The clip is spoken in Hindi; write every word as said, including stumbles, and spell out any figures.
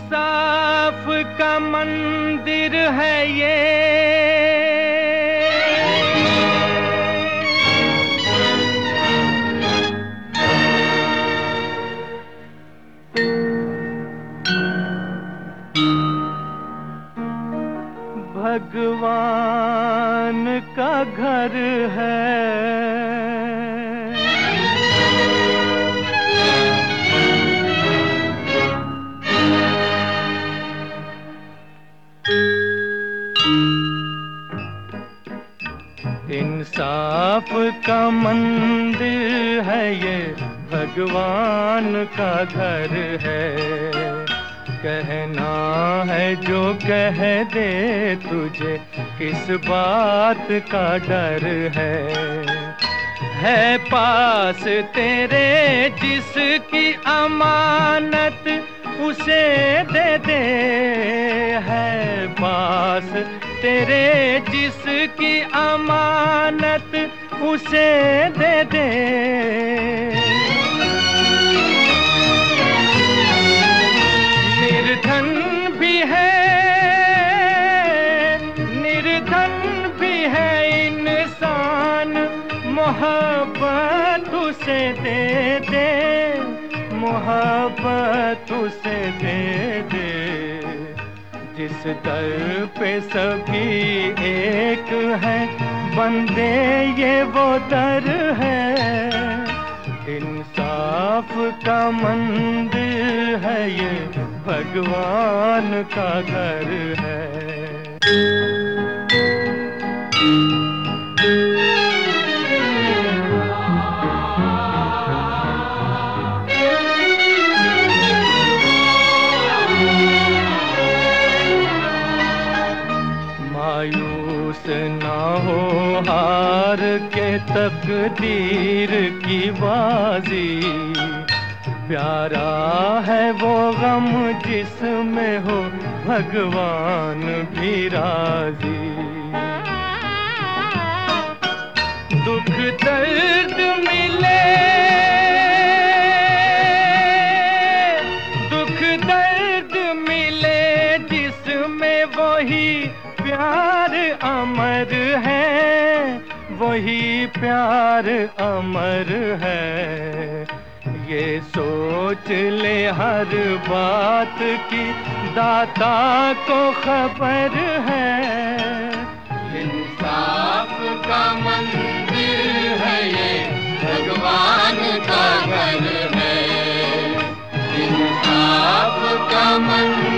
इंसाफ का मंदिर है ये, भगवान का घर है। इंसाफ का मंदिर है ये, भगवान का घर है। कहना है जो कह दे तुझे, किस बात का डर है। है पास तेरे जिसकी अमानत उसे दे दे, है पास तेरे जिसकी अमानत उसे दे दे। निर्धन भी है, निर्धन भी है इंसान, मोहब्बत उसे दे दे, मोहब्बत उसे दे दे। जिस दर पे सभी एक है, बंदे ये वो दर है। इंसाफ का मंदिर है ये, भगवान का घर है। मायूस ना हो हार के तकदीर की बाजी, प्यारा है वो गम जिसमें हो भगवान भी राजी। दुख दर्द मिले, दुख दर्द मिले जिसमें वही प्यार अमर है, वही प्यार अमर है। ये सोच ले हर बात की, दाता को खबर है। इंसाफ का मंदिर है ये, भगवान का घर है। इंसाफ का मंदिर